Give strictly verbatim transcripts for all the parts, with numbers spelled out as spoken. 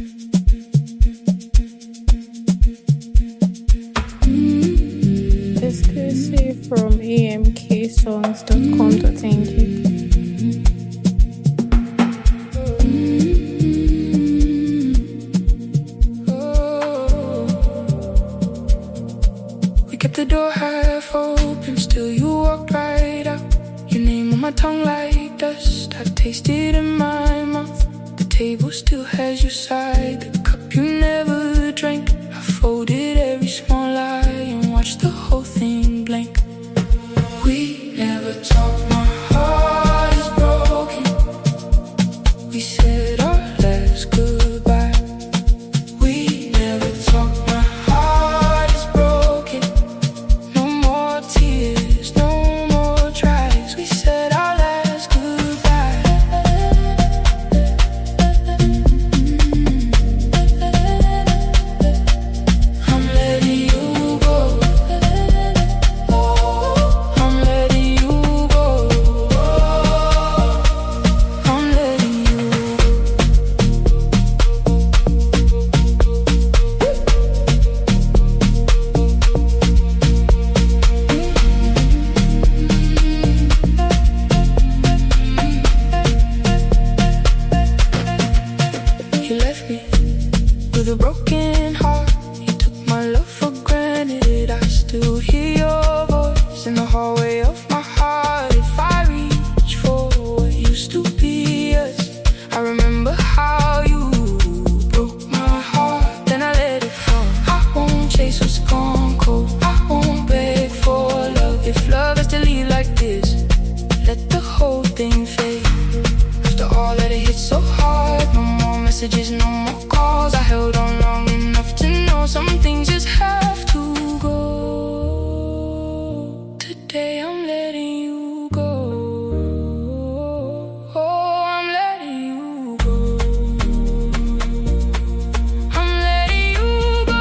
Exclusive from a m k songs dot com dot n g. Kept the door half open, still you walked right out. Your name on my tongue like dust, I taste it in my mouth. The table still has your side, the cup you never drank. I folded every small lie and watched the whole thing blank. We never talked, my heart is broken. We said our last goodbye. We never talked, my heart is broken. No more tears, no more tries. We said our last goodbye. I'm letting you go. I'm letting you go. I'm letting you go. You left me with a broken heart. You took my love for granted. I still hear your voice in the hallway of my heart. If I reach for what used to be us, I remember how you broke my heart. Then I let it fall. I won't chase what's gone cold. I won't beg for love. If love has to leave like this, let the whole thing fade. After all that, it hit so hard. No more messages, no more calls. I held on long enough to know some things just have to go. Today I'm letting you go. Oh, I'm letting you go. I'm letting you go.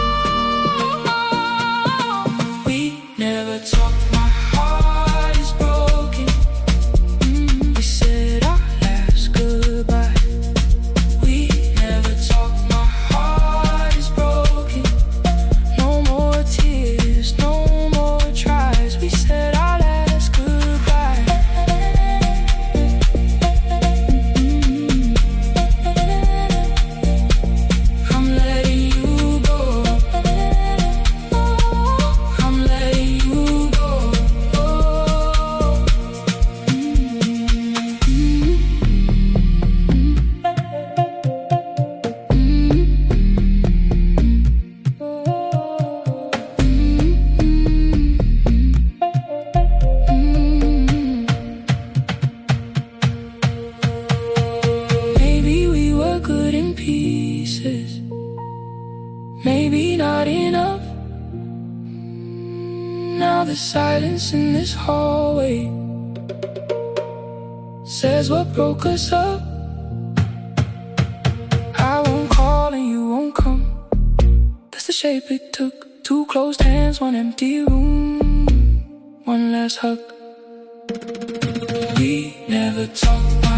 We never talked, my heart is broken. Mm, we said our last goodbye. We never talked, my heart is broken. No more tears, no more tries. We said our last goodbye. Mm, I'm letting you go. I'm letting you go. Maybe we were good in pieces, maybe not enough. Now the silence in this hallway says what broke us up. I won't call and you won't come. That's the shape it took. Two closed hands, one empty room, one last hug. We never talked.